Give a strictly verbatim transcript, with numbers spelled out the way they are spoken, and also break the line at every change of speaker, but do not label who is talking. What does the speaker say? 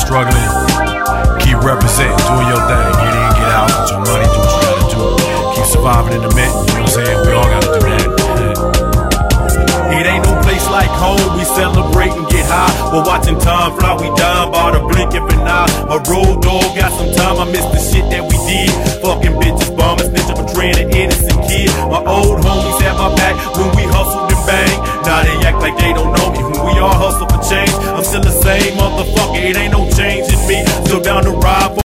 struggling, keep representing, doing your thing. Get in, get out, get your money, do what you gotta do. Keep surviving in the mint, you know what I'm saying? We all gotta do that.
It ain't no place like home, we celebrate and get high. We're watching time fly, we dying by the blink of an eye. My road dog got some time, I miss the shit that we did. Fucking bitches, bombing, snitching, betraying an innocent kid. My old homies had my back when we hustled and bang. Now they act like they don't know me when we all hustle for change. I'm still the same motherfucker, it ain't no change in me. Still down to ride for